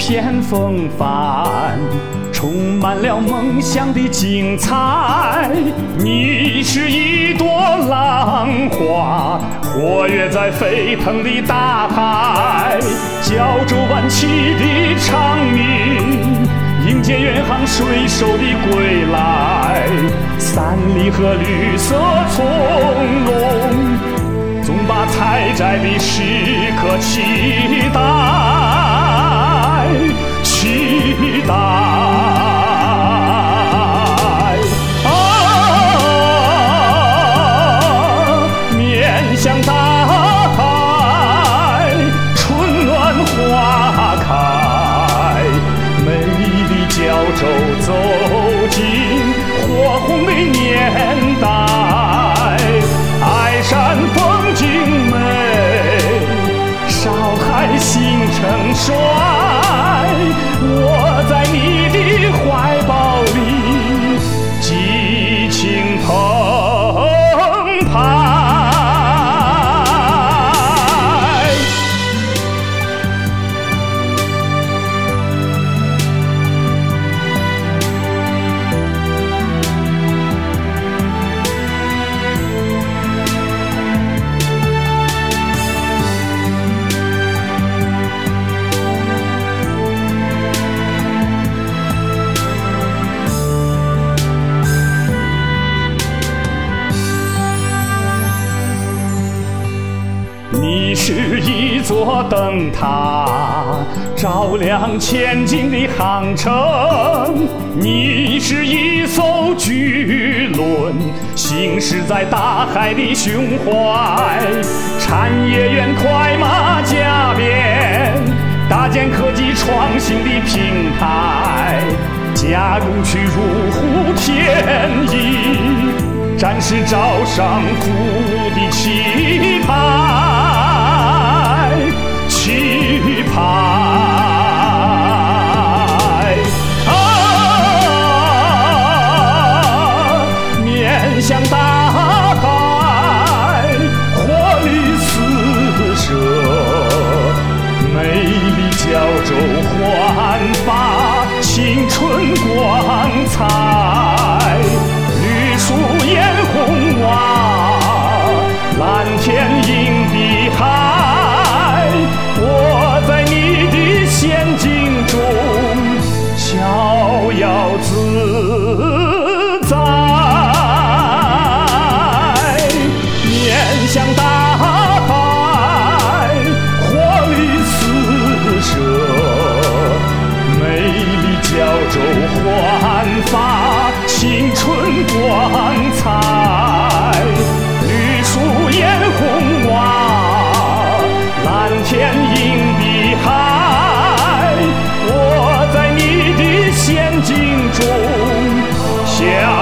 片风帆，充满了梦想的精彩。你是一朵浪花，活跃在沸腾的大海，胶州湾起的长鸣，迎接远航水手的归来。三里河绿色葱茏，总把采摘的时刻期待，期待。面向大海，春暖花开，美丽胶州走进火红的年代。爱山风景美，少海心成衰。我在你的怀抱里，激情澎湃。你是一座灯塔，照亮前进的航程；你是一艘巨轮，行驶在大海的胸怀。产业园快马加鞭，搭建科技创新的平台，加工区如虎添翼，展示招商服务的气派，气派。面向大海，活力四射，美丽胶州焕发青春光彩。绿树掩红瓦，蓝天映碧海。我在你的仙境中逍遥自在。面向大海，活力四射，美丽胶州焕发青春光彩。绿树掩红瓦，蓝天映碧海。我在你的仙境中逍